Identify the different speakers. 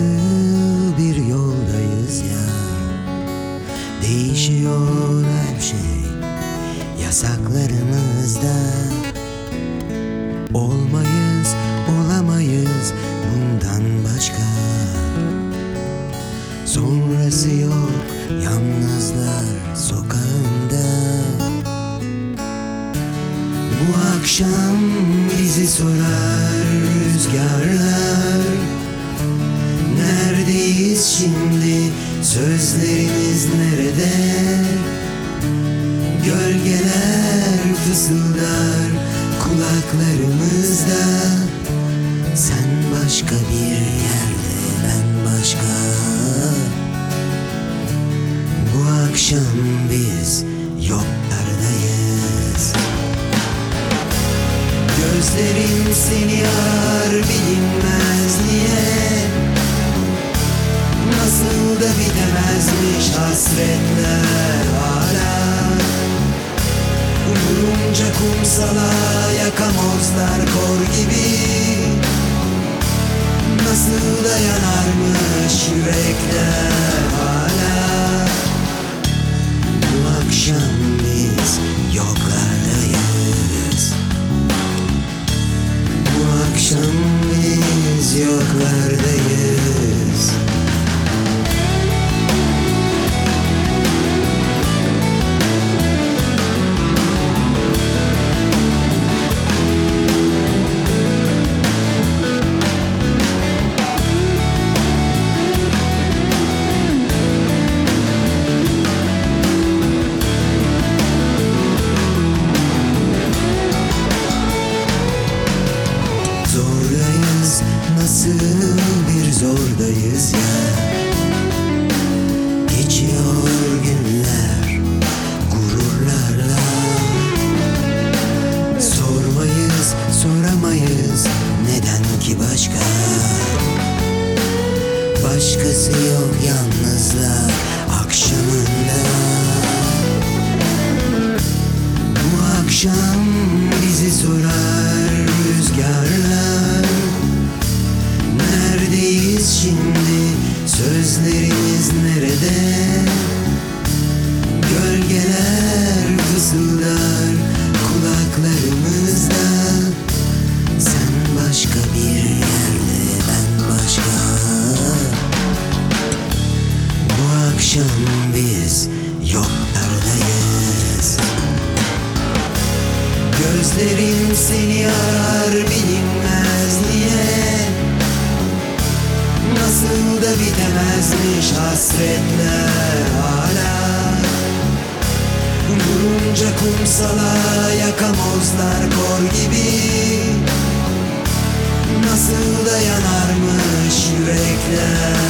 Speaker 1: Nasıl bir yoldayız ya, değişiyor her şey yasaklarımızda. Olmayız, olamayız bundan başka. Sonrası yok yalnızlar sokağında. Bu akşam bizi sorar rüzgarlar, neredeyiz şimdi, sözlerimiz nerede? Gölgeler fısıldar kulaklarımızda. Sen başka bir yerde, ben başka. Bu akşam biz yoklardayız. Gözlerim seni arar, bilinmez niye. Nasıl da bitemezmiş hasretler hala. Vurunca kumsala yakamozlar kor gibi. Nasıl dayanarmış yürekler hala. Bu akşam biz yoklardayız. Bu akşam biz yoklardayız. Zordayız, nasıl bir zordayız ya. Geçiyor günler gururlarla. Sormayız, soramayız neden ki başka. Başkası yok yalnızlar akşamında. Bu akşam bizi sorar rüzgarlar, neredeyiz şimdi, sözlerimiz nerede? Gölgeler fısıldar kulaklarımızda. Sen başka bir yerde, ben başka. Bu akşam biz yoklardayız. Gözlerim seni arar, bilinmez niye. Nasıl da bitemezmiş hasretler hala. Vurunca kumsala yakamozlar kor gibi. Nasıl dayanarmış yürekler